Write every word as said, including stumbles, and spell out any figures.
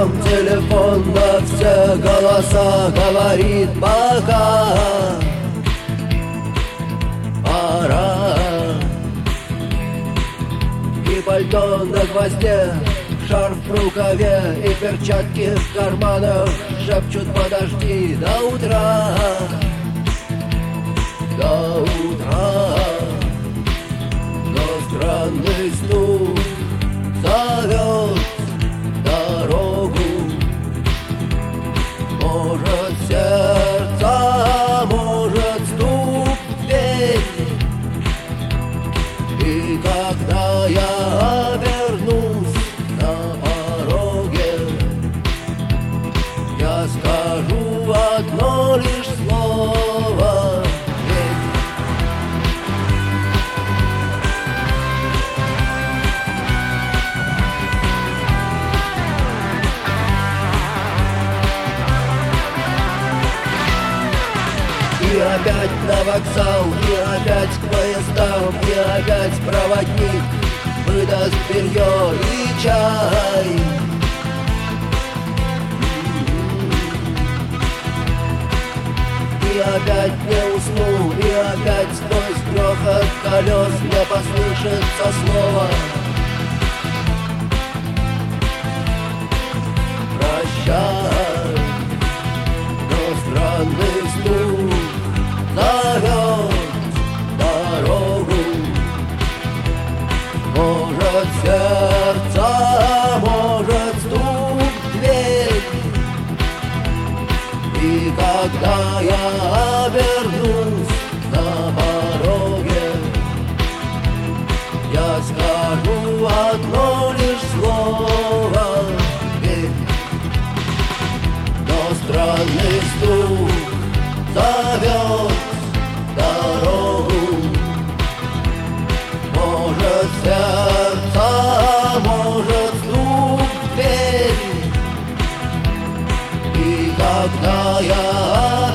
рядом телефон на все голоса говорит пока. Пора. И пальто на гвозде, шарф в рукаве и перчатки в карманах шепчут: подожди до утра, до утра. Но странный стук зовет дорогу. Может, сердце, может, стук в дверь. И когда я обернусь на пороге, я скажу одно лишь слово: верь. И опять на вокзал, и опять к поездам, и опять проводник выдаст белье и чай. И опять не усну, и опять сквозь грохот колес мне послышится слово: прощай. Но странный стук зовет дорогу. Может, сердце, может, стук в дверь. И когда я обернусь на пороге, я скажу одно лишь слово: верь. Но странный стук зовет дорогу. Может, сердце, может, стук в дверь. И когда я